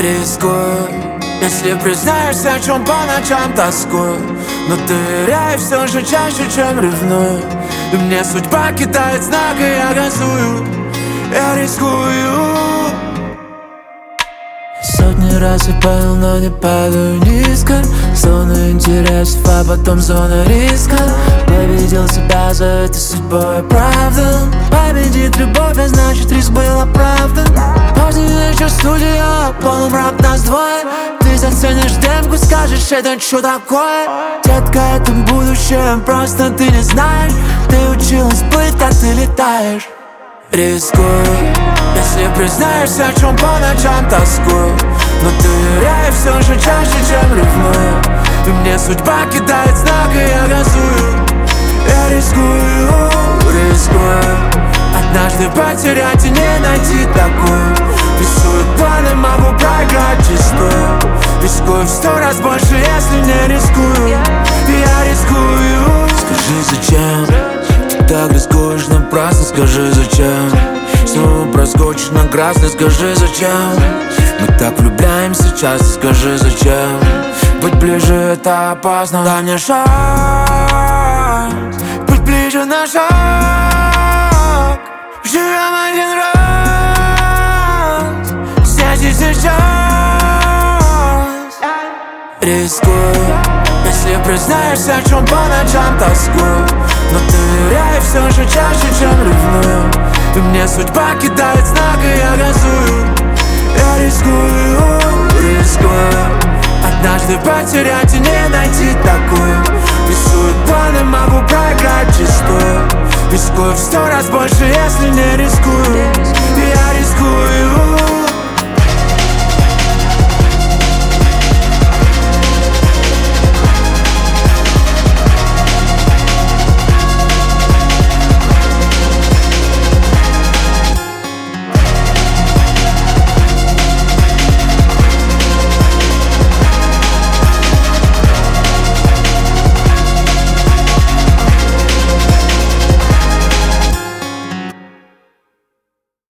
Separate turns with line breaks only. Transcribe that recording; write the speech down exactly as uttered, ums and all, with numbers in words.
Рискую, если признаешься, о чем по ночам тоскую. Но доверяю все же чаще, чем ревную. И мне судьба кидает знак, и я газую. Я рискую. Сотни раз я падал, но не падаю низко. Зона интересов, а потом зона риска. Победил себя, за это судьбой оправдан. Победит любовь, а значит риск был оправдан. Поздний вечер, студия, полумрак, нас двое. Ты заценишь демку, скажешь, это что такое? Детка, это будущее, просто ты не знаешь. Ты училась плыть, как ты летаешь. Рискую, если признаешься, о чем по ночам тоскую. Но доверяю все же чаще, чем ревную. И мне судьба кидает знак, и я газую. Я рискую, рискую. Однажды потерять и не найти такую. Рисую планы, могу проиграть чистую. Рискую в сто раз больше, если не рискую. Я рискую. Скажи, зачем ты так рискуешь напрасно? Скажи, зачем снова проскочишь на красный? Скажи, зачем мы так влюбляемся часто? Скажи, зачем быть ближе это опасно? Дай мне шанс быть ближе на шаг. Живем один раз здесь и сейчас. Рискую, если признаешься, о чем по ночам тоскую. Но доверяю все же чаще, чем ревную. И мне судьба кидает знак, и я газую. Я рискую, рискую. Однажды потерять и не найти такую. Рисую планы, могу проиграть чистую. Рискую в сто раз больше, если не рискую. Я рискую.